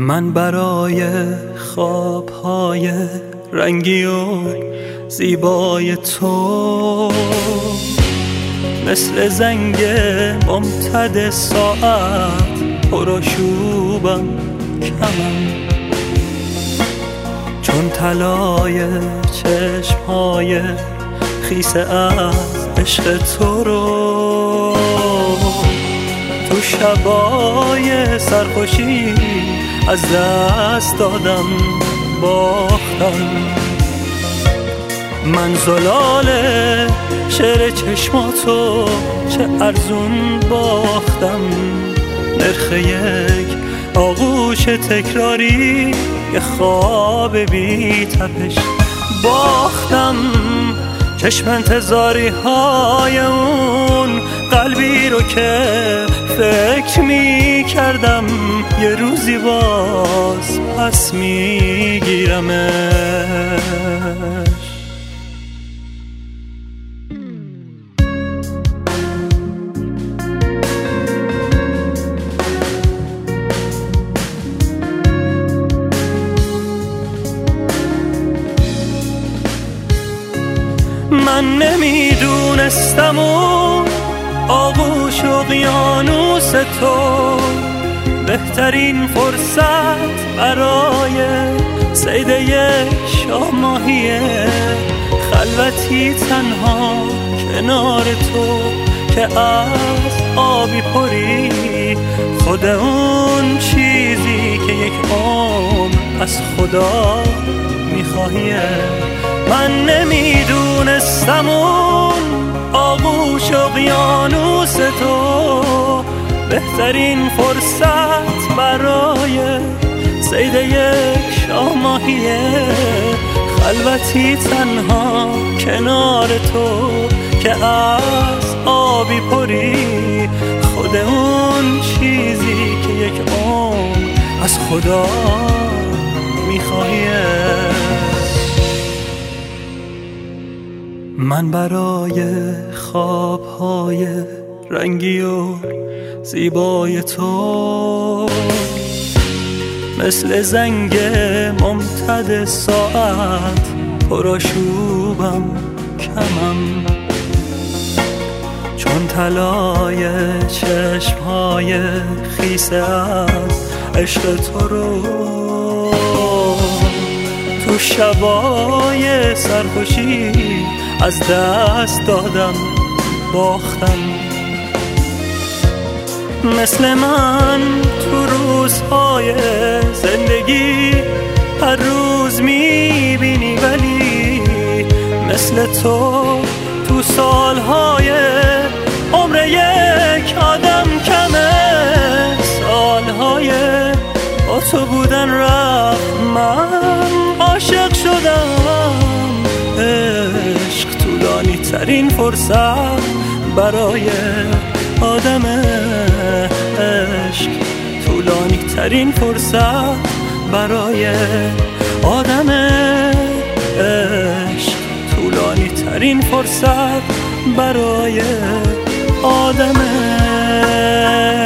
من برای خوابهای رنگی و زیبای تو مثل زنگ ممتد ساعت پرآشوبم کمم، چون طلای چشمهای خیس از عشق تو رو تو شبای سرخوشی از دست دادم باختم. من زلال شعر چشماتو چه ارزون باختم، نرخ یک آغوش تکراری یه خواب بی تپش باختم. چشم انتظاری های اون قلبی رو که فکر می کردم یه روزی باز پس می گیرمش. من نمیدونستم اون آغوش اقیانوس تو بهترین فرصت برای صید یک شاه ماهیه. خلوتی تنها کنار تو که از آبی پری، خود اون چیزی که یک عمر از خدا میخواهیه. من نمیدونستم اون آغوش اقیانوس تو بهترین فرصت برای صید یک شاه ماهیه. خلوتی تنها کنار تو که از آبی پری، خود اون چیزی که یک عمر از خدا میخواهیه. من برای خوابهای رنگی و زیبای تو مثل زنگ ممتد ساعت پرآشوبم کمم، چون طلای چشمهای خیس از عشق تو رو تو شبای سرخوشی از دست دادم باختم. مثل من تو روزهای زندگی هر روز میبینی، ولی مثل تو سالهای عمر یک آدم کمه. سالهای با تو بودن رفت، من عاشق شدم. عشق طولانی ترین فرصت برای آدمه، عشق طولانی ترین فرصت برای آدمه، عشق طولانی ترین فرصت برای آدمه.